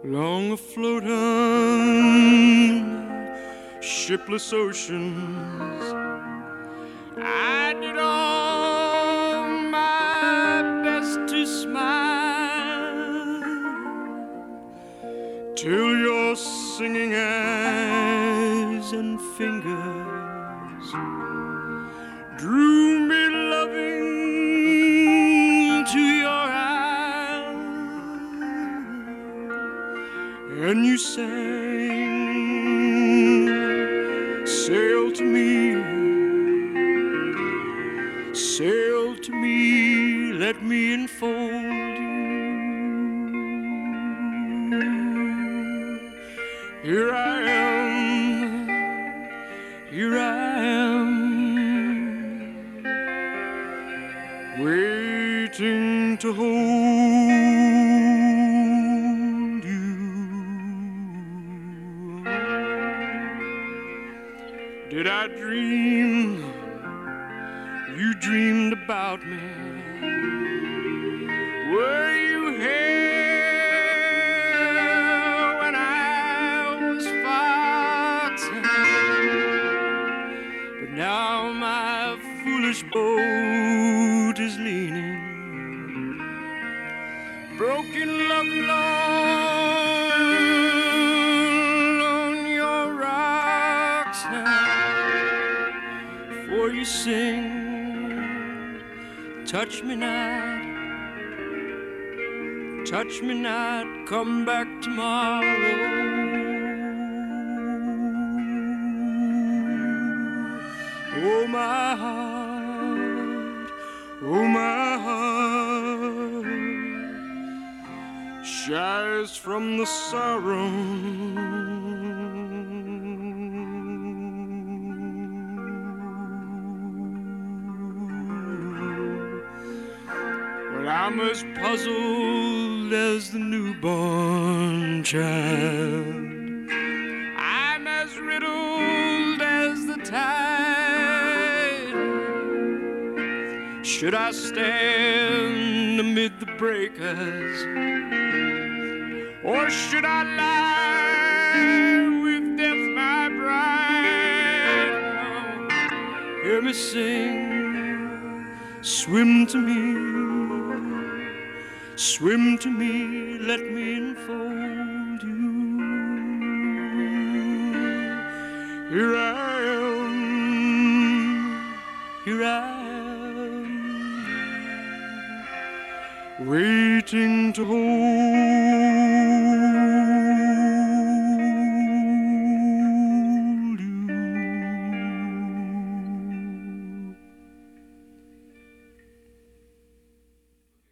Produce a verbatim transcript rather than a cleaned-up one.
long afloat on shipless oceans. I did all my best to smile till your singing eyes and fingers drew me loving to your eyes, and you sang, sail to me, sail to me, let me enfold you. Here I am, here I am, waiting to hold you. Did I dream you dreamed about me? Were you here when I was foxing? But now my foolish boat is leaning, broken love alone on your rocks now. For you sing, touch me not, touch me not, come back tomorrow. Oh my heart, oh my heart, shies from the sorrow. Well, I'm as puzzled as the newborn child. I'm as riddled as the tide. Should I stand amid the breakers, or should I lie with death my bride? Oh, hear me sing, swim to me, swim to me, let me enfold you. Here I am, here I am, waiting to hold